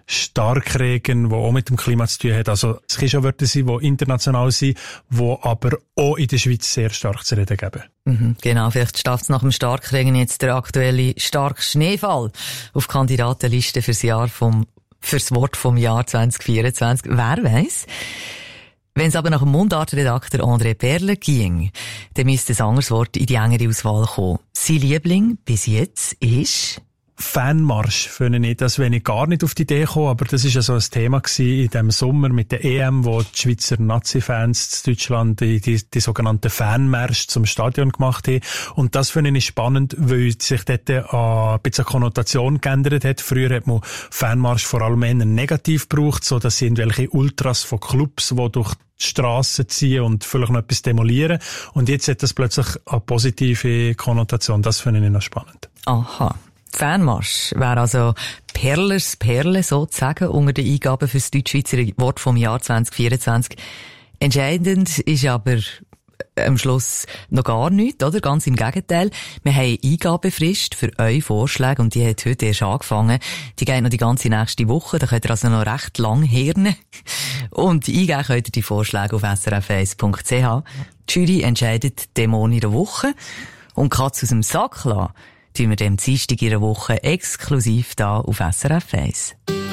Starkregen, wo auch mit dem Klima zu tun hat. Also es können schon Wörter sein, die international sind, die aber auch in der Schweiz sehr stark zu reden geben. Mhm, genau, vielleicht schafft es nach dem Starkregen jetzt der aktuelle starke Schneefall auf Kandidatenliste fürs Jahr vom, fürs Wort vom Jahr zwanzig vierundzwanzig. Wer weiss? Wenn es aber nach dem Mundartredakteur André Perler ging, dann müsste ein anderes Wort in die engere Auswahl kommen. Sein Liebling bis jetzt ist Fanmarsch finde ich, das wenn ich gar nicht auf die Idee komme, aber das ist ja so ein Thema gewesen in dem Sommer mit der E M, wo die Schweizer Nazi-Fans in Deutschland die, die, die sogenannten Fanmarsch zum Stadion gemacht haben. Und das finde ich spannend, weil sich dort ein bisschen eine Konnotation geändert hat. Früher hat man Fanmarsch vor allem eher negativ gebraucht, so dass sie irgendwelche Ultras von Clubs, die durch die Strassen ziehen und vielleicht noch etwas demolieren. Und jetzt hat das plötzlich eine positive Konnotation. Das finde ich noch spannend. Aha. Fanmarsch wäre also Perlers Perle sozusagen unter den Eingaben für das Deutschschweizer Wort vom Jahr zwanzig vierundzwanzig. Entscheidend ist aber am Schluss noch gar nichts, oder? Ganz im Gegenteil. Wir haben Eingabefrist für eure Vorschläge und die hat heute erst angefangen. Die geht noch die ganze nächste Woche, da könnt ihr also noch recht lang hirnen. Und eingeben könnt ihr die Vorschläge auf s r f eins punkt c h. Die Jury entscheidet Dämon in der Woche und Katz aus dem Sack lassen tun wir dem Dienstag in der Woche exklusiv da auf S R F eins.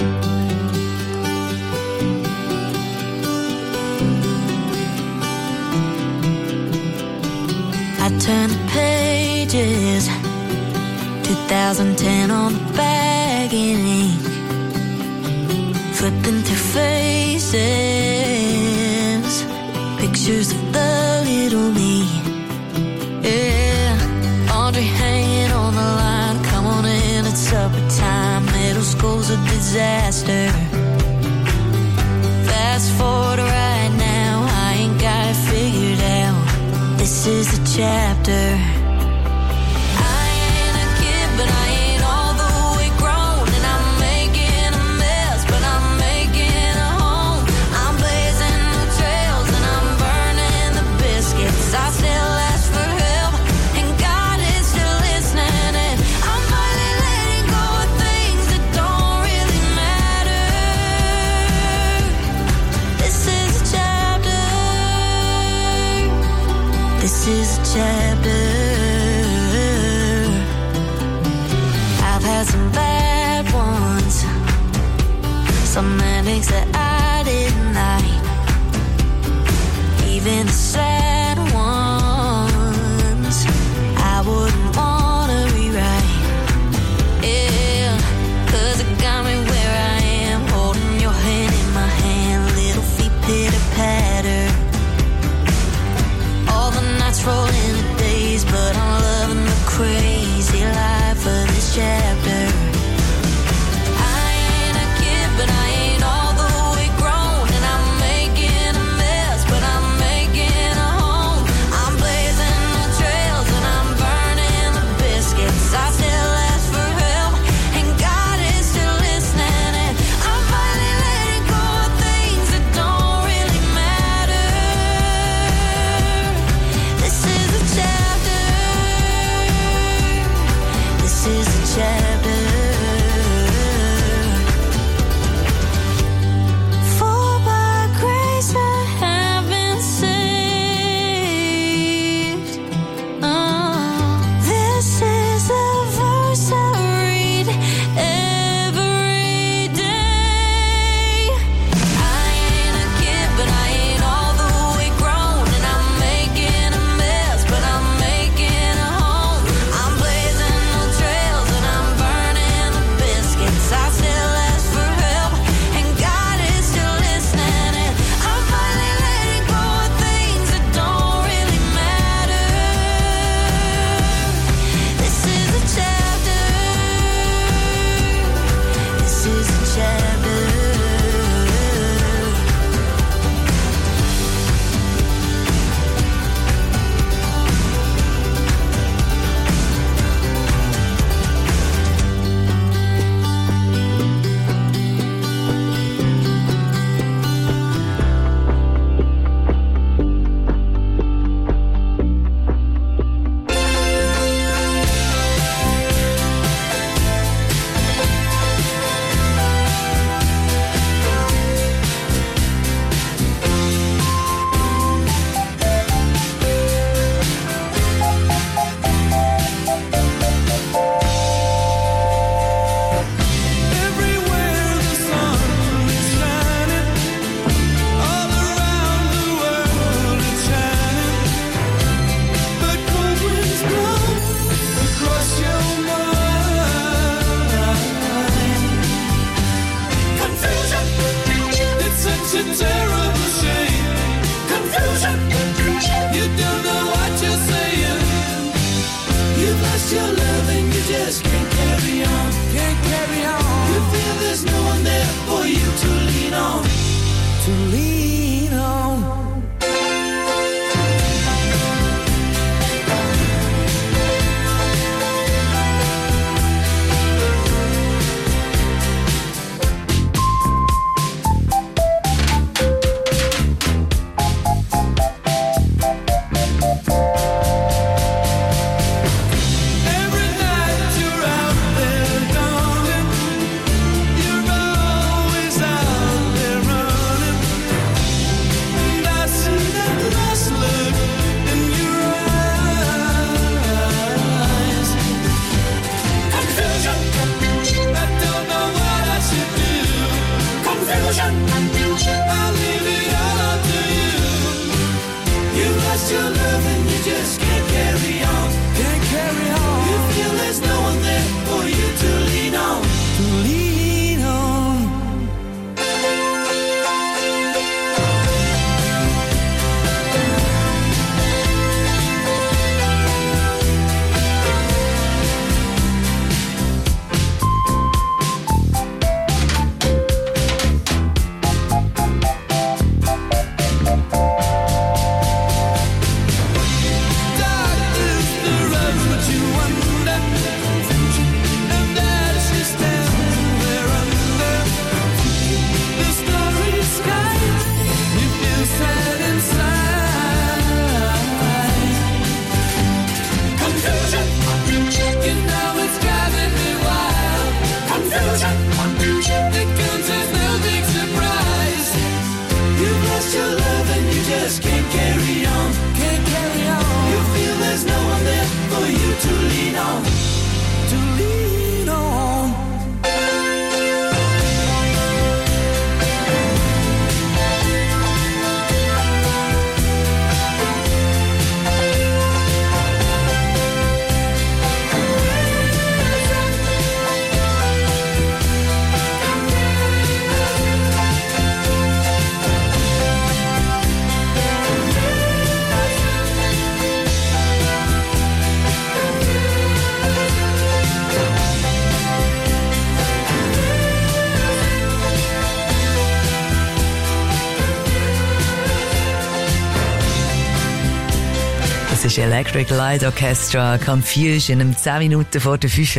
I turn the pages, twenty ten on the back in ink, flipping through faces, pictures of the little me, yeah, laundry hanging on the line, come on in, it's supper time, middle school's a disaster, fast forward right now, I ain't got it figured out. This is the chapter. I ain't a kid, but I ain't all the way grown, and I'm making a mess, but I'm is a chapter. For by grace I have been saved. Oh, this is a verse I read every day. I ain't a kid, but I ain't all the way grown, and I'm making a mess, but I'm making a home. I'm blazing no trails and I'm burning the biscuits. I still ask for help, and God is still listening. And I'm finally letting go of things that don't really matter. This is a chapter. This is a chapter. Everywhere the sun is shining, all around the world it's shining. But cold winds blow across your mind. Confusion, it's such a terrible shame. Confusion, you don't know what you're saying. You've lost your love and you just can't carry on. Can't carry on. You feel there's no one there for you to lean on. To lean on. Every night you're out there darling, you're always out there running. ist Electric Light Orchestra Confusion um zehn Minuten vor der fünf.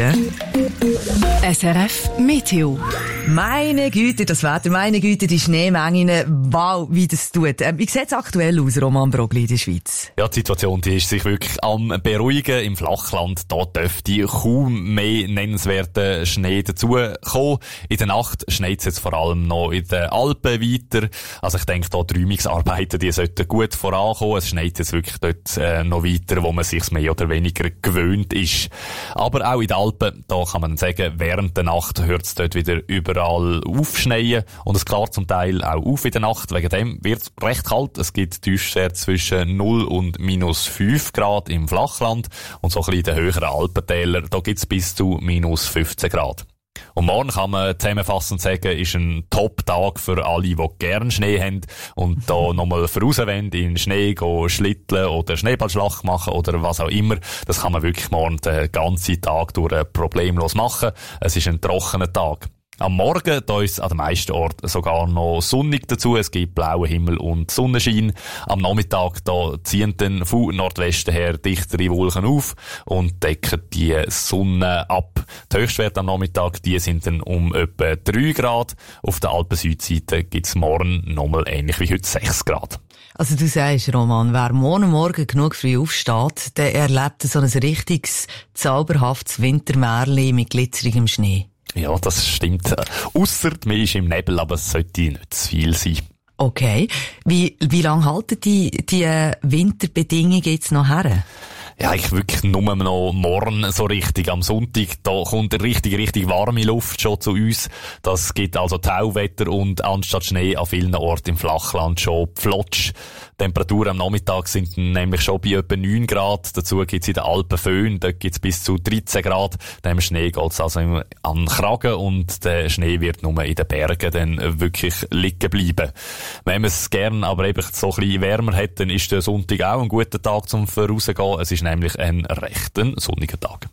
S R F Meteo. Meine Güte, das Wetter, meine Güte, die Schneemengen, wow, wie das tut. Ähm, wie sieht es aktuell aus, Roman Brogli, in der Schweiz? Ja, die Situation, die ist sich wirklich am beruhigen. Im Flachland, da dürfte kaum mehr nennenswerter Schnee dazukommen. In der Nacht schneit es jetzt vor allem noch in den Alpen weiter. Also ich denke, da die Räumungsarbeiten, die sollten gut vorankommen. Es schneit jetzt wirklich dort äh, noch weiter, wo man sich mehr oder weniger gewöhnt ist. Aber auch in den Alpen, da kann man sagen, während der Nacht hört es dort wieder überall aufschneien. Und es klärt zum Teil auch auf in der Nacht. Wegen dem wird es recht kalt. Es gibt Tiefstwerte zwischen null und minus fünf Grad im Flachland. Und so ein bisschen in den höheren Alpentälern, da gibt es bis zu minus fünfzehn Grad. Und morgen kann man zusammenfassend sagen, ist ein Top-Tag für alle, die gerne Schnee haben und da nochmal voraus wollen, in den Schnee gehen, schlitteln oder Schneeballschlacht machen oder was auch immer. Das kann man wirklich morgen den ganzen Tag durch problemlos machen. Es ist ein trockener Tag. Am Morgen, da ist es an den meisten Orten sogar noch sonnig dazu. Es gibt blauen Himmel und Sonnenschein. Am Nachmittag, da ziehen dann von Nordwesten her dichtere Wolken auf und decken die Sonne ab. Die Höchstwerte am Nachmittag, die sind dann um etwa drei Grad. Auf der Alpen-Südseite gibt es morgen nochmal ähnlich wie heute sechs Grad. Also du sagst, Roman, wer morgen Morgen genug früh aufsteht, der erlebt so ein richtiges, zauberhaftes Wintermärchen mit glitzerigem Schnee. Ja, das stimmt. Ausser man ist im Nebel, aber es sollte nicht zu viel sein. Okay. Wie, wie lange halten die, die Winterbedingungen jetzt noch her? Ja, ich wirklich nur noch morgen so richtig. Am Sonntag, da kommt eine richtig, richtig warme Luft schon zu uns. Das gibt also Tauwetter und anstatt Schnee an vielen Orten im Flachland schon Pflotsch. Temperaturen am Nachmittag sind nämlich schon bei etwa neun Grad. Dazu gibt's in den Alpen Föhn, da gibt's bis zu dreizehn Grad. Dem Schnee geht's also an den Kragen und der Schnee wird nur in den Bergen dann wirklich liegen bleiben. Wenn man es gern aber eben so ein bisschen wärmer hat, dann ist der Sonntag auch ein guter Tag zum Vorausgehen. Es ist nämlich ein recht sonniger Tag.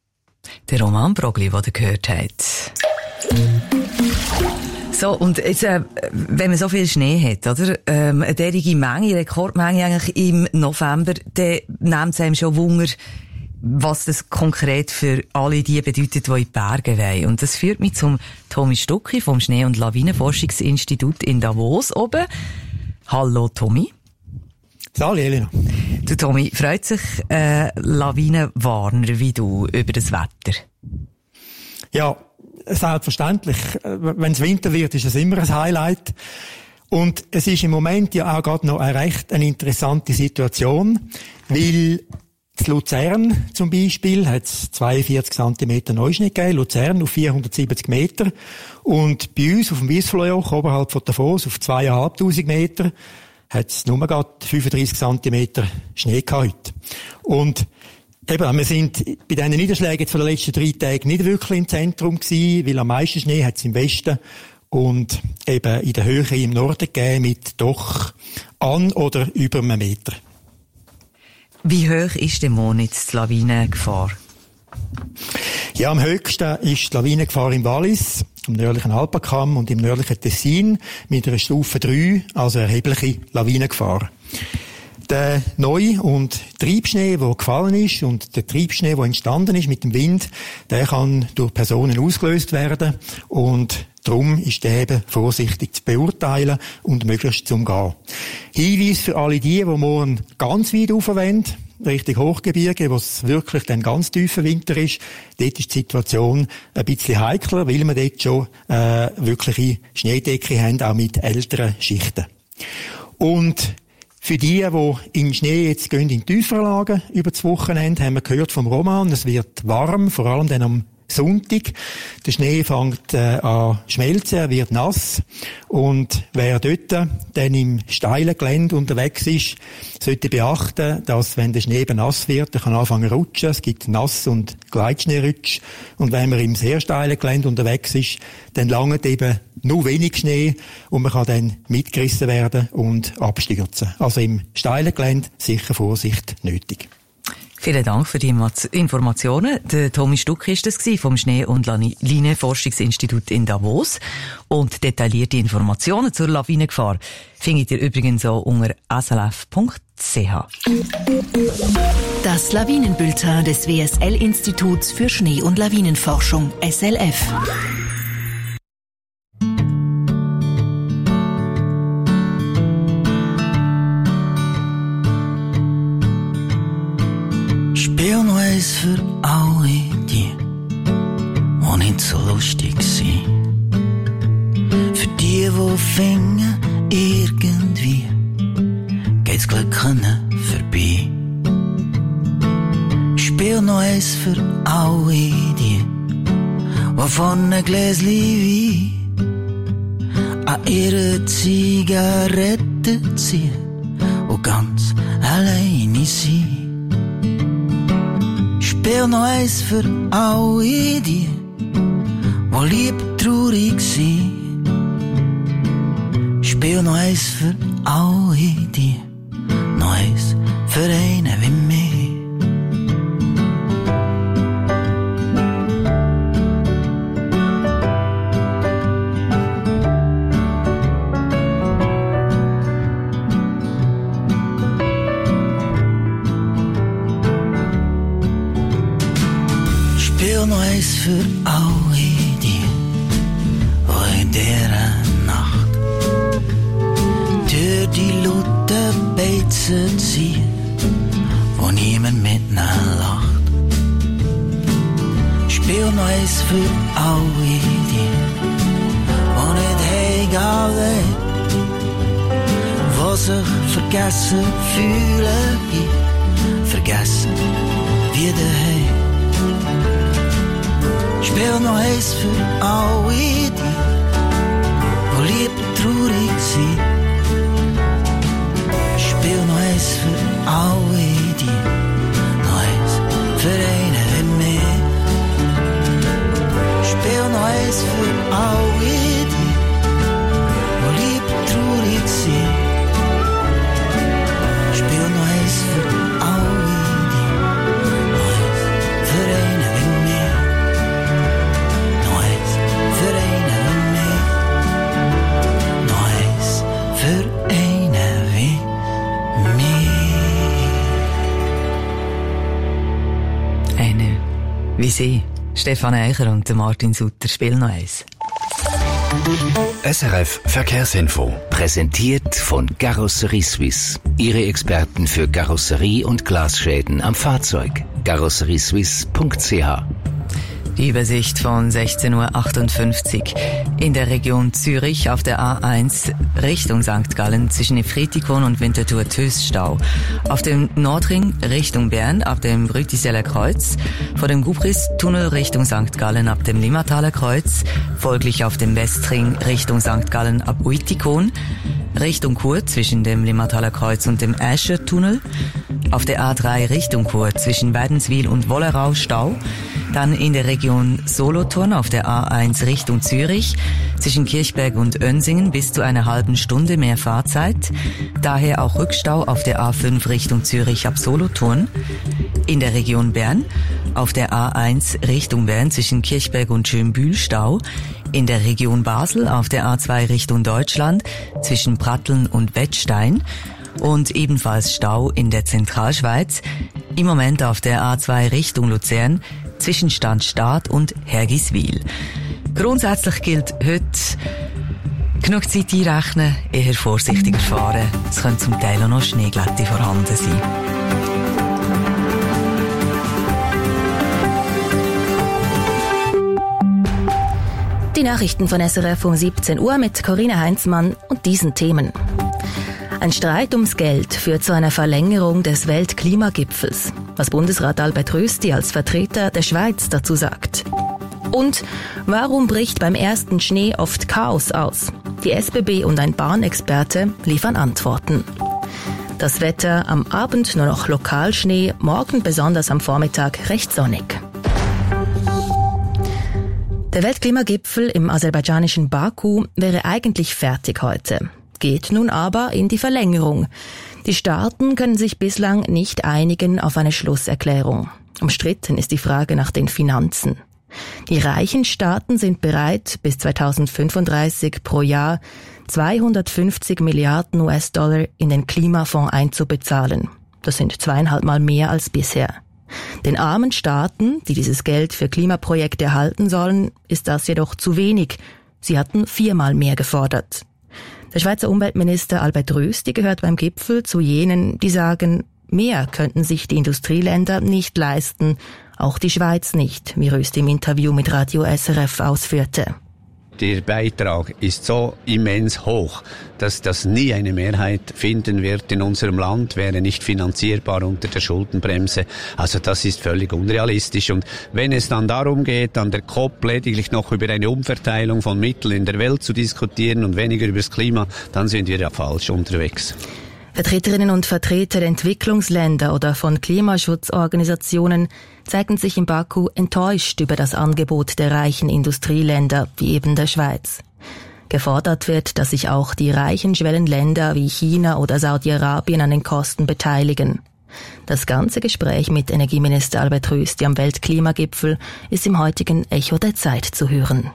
Der Roman Brogli, den ihr gehört habt. So, und jetzt, äh, wenn man so viel Schnee hat, oder, ähm, eine derartige Menge, Rekordmenge eigentlich im November, dann nimmt es einem schon Wunder, was das konkret für alle die bedeutet, die in die Berge wollen. Und das führt mich zum Tommy Stucki vom Schnee- und Lawinenforschungsinstitut in Davos oben. Hallo, Tommy. Hallo, Elena. Du, Tommy, freut sich äh, Lawinenwarner wie du über das Wetter? Ja, selbstverständlich. Wenn es Winter wird, ist es immer ein Highlight. Und es ist im Moment ja auch gerade noch eine recht eine interessante Situation, weil in Luzern zum Beispiel hat es zweiundvierzig Zentimeter Neuschnee gegeben, Luzern auf vierhundertsiebzig Meter. Und bei uns auf dem Wiesflorjoch, oberhalb von Davos, auf zweitausendfünfhundert Meter, hat es nur gerade fünfunddreissig Zentimeter Schnee gehabt heute. Und eben, wir sind bei diesen Niederschlägen von den letzten drei Tagen nicht wirklich im Zentrum gewesen, weil am meisten Schnee hat es im Westen und eben in der Höhe im Norden gegeben mit doch an oder über einem Meter. Wie hoch ist denn morgen jetzt die Lawinengefahr? Ja, am höchsten ist die Lawinengefahr im Wallis, im nördlichen Alpenkamm und im nördlichen Tessin mit einer Stufe drei, also erhebliche Lawinengefahr. Der Neu- und Triebschnee, der gefallen ist, und der Triebschnee, der entstanden ist mit dem Wind, der kann durch Personen ausgelöst werden und darum ist der eben vorsichtig zu beurteilen und möglichst zu umgehen. Hinweis für alle die, die morgen ganz weit rauf wollen, Richtung Hochgebirge, wo es wirklich dann ganz tiefer Winter ist, dort ist die Situation ein bisschen heikler, weil wir dort schon äh, wirkliche Schneedecke haben, auch mit älteren Schichten. Und für die, die in den Schnee jetzt gehen, in tiefere Lagen über das Wochenende, haben wir gehört vom Roman, es wird warm, vor allem dann am Sonntag. Der Schnee fängt äh, an schmelzen, er wird nass. Und wer dort dann im steilen Gelände unterwegs ist, sollte beachten, dass wenn der Schnee eben nass wird, er kann anfangen zu rutschen. Es gibt Nass- und Gleitschneerutsch. Und wenn man im sehr steilen Gelände unterwegs ist, dann langt eben nur wenig Schnee und man kann dann mitgerissen werden und abstürzen. Also im steilen Gelände sicher Vorsicht nötig. Vielen Dank für die Informationen. Der Tommy Stuck war das vom Schnee- und Lawinenforschungsinstitut in Davos. Und detaillierte Informationen zur Lawinengefahr findet ihr übrigens auch unter s l f punkt c h. Das Lawinenbulletin des W S L-Instituts für Schnee- und Lawinenforschung, S L F. Spiel noch eins für alle die, die nicht so lustig sind. Für die, die finden, irgendwie geht's Glück vorbei. Spiel noch eins für alle die, die von einem Gläschen Wein an ihre Zigaretten ziehen und ganz alleine sind. Spiel noch eins für alle die, die lieber traurig sind. Spiel noch eins für alle die, noch eins für einen wie mich. Noch eins für alle die, die in dieser Nacht durch die lauten Beizen ziehen, wo niemand mit ihnen lacht. Spiel noch eins für alle die, die nicht heimgehen, die sich vergessen fühlen, vergessen wie daheim. Spiel noch eins für alle die, die lieber traurig sind. Spiel noch eins für alle die, noch eins für einen wie mich. Spiel noch eins für alle die, die lieber traurig sind. Spiel noch eins für alle die, noch eins für einen wie mich. Für einen wie mich. Eine wie sie. Stefan Eicher und Martin Sutter spielen noch eins. S R F Verkehrsinfo. Präsentiert von Carrosserie Suisse. Ihre Experten für Karosserie und Glasschäden am Fahrzeug. carrosserie suisse punkt c h. Die Übersicht von sechzehn Uhr achtundfünfzig. In der Region Zürich auf der A eins Richtung Sankt Gallen zwischen Efretikon und Winterthur-Töss Stau. Auf dem Nordring Richtung Bern ab dem Brütiseller Kreuz. Vor dem Gubris-Tunnel Richtung Sankt Gallen ab dem Limmataler Kreuz. Folglich auf dem Westring Richtung Sankt Gallen ab Uitikon. Richtung Chur zwischen dem Limmataler Kreuz und dem Äscher-Tunnel. Auf der A drei Richtung Chur zwischen Wädenswil und Wollerau Stau. Dann in der Region Solothurn auf der A eins Richtung Zürich, zwischen Kirchberg und Önsingen bis zu einer halben Stunde mehr Fahrzeit. Daher auch Rückstau auf der A fünf Richtung Zürich ab Solothurn. In der Region Bern auf der A eins Richtung Bern zwischen Kirchberg und Schönbühl Stau. In der Region Basel auf der A zwei Richtung Deutschland zwischen Pratteln und Wettstein. Und ebenfalls Stau in der Zentralschweiz. Im Moment auf der A zwei Richtung Luzern zwischen Standstadt und Hergiswil. Grundsätzlich gilt heute genug Zeit einrechnen, eher vorsichtiger fahren. Es können zum Teil auch noch Schneeglätte vorhanden sein. Die Nachrichten von S R F um siebzehn Uhr mit Corinna Heinzmann und diesen Themen. Ein Streit ums Geld führt zu einer Verlängerung des Weltklimagipfels, was Bundesrat Albert Rösti als Vertreter der Schweiz dazu sagt. Und warum bricht beim ersten Schnee oft Chaos aus? Die S B B und ein Bahnexperte liefern Antworten. Das Wetter am Abend nur noch Lokalschnee, morgen besonders am Vormittag recht sonnig. Der Weltklimagipfel im aserbaidschanischen Baku wäre eigentlich fertig heute. Geht nun aber in die Verlängerung. Die Staaten können sich bislang nicht einigen auf eine Schlusserklärung. Umstritten ist die Frage nach den Finanzen. Die reichen Staaten sind bereit, bis zweitausendfünfunddreißig pro Jahr zweihundertfünfzig Milliarden U S-Dollar in den Klimafonds einzubezahlen. Das sind zweieinhalb Mal mehr als bisher. Den armen Staaten, die dieses Geld für Klimaprojekte erhalten sollen, ist das jedoch zu wenig. Sie hatten viermal mehr gefordert. Der Schweizer Umweltminister Albert Rösti gehört beim Gipfel zu jenen, die sagen, mehr könnten sich die Industrieländer nicht leisten, auch die Schweiz nicht, wie Rösti im Interview mit Radio S R F ausführte. Der Beitrag ist so immens hoch, dass das nie eine Mehrheit finden wird in unserem Land, wäre nicht finanzierbar unter der Schuldenbremse. Also das ist völlig unrealistisch. Und wenn es dann darum geht, an der COP lediglich noch über eine Umverteilung von Mitteln in der Welt zu diskutieren und weniger über das Klima, dann sind wir ja falsch unterwegs. Vertreterinnen und Vertreter der Entwicklungsländer oder von Klimaschutzorganisationen zeigten sich in Baku enttäuscht über das Angebot der reichen Industrieländer, wie eben der Schweiz. Gefordert wird, dass sich auch die reichen Schwellenländer wie China oder Saudi-Arabien an den Kosten beteiligen. Das ganze Gespräch mit Energieminister Albert Rösti am Weltklimagipfel ist im heutigen Echo der Zeit zu hören.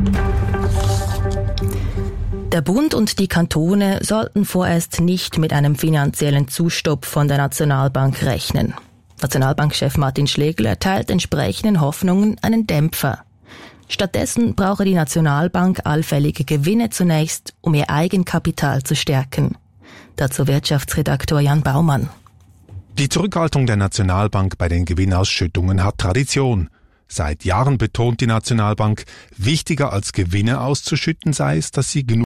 Der Bund und die Kantone sollten vorerst nicht mit einem finanziellen Zustopp von der Nationalbank rechnen. Nationalbankchef Martin Schlegel erteilt entsprechenden Hoffnungen einen Dämpfer. Stattdessen brauche die Nationalbank allfällige Gewinne zunächst, um ihr Eigenkapital zu stärken. Dazu Wirtschaftsredaktor Jan Baumann. Die Zurückhaltung der Nationalbank bei den Gewinnausschüttungen hat Tradition. Seit Jahren betont die Nationalbank, wichtiger als Gewinne auszuschütten sei es, dass sie genug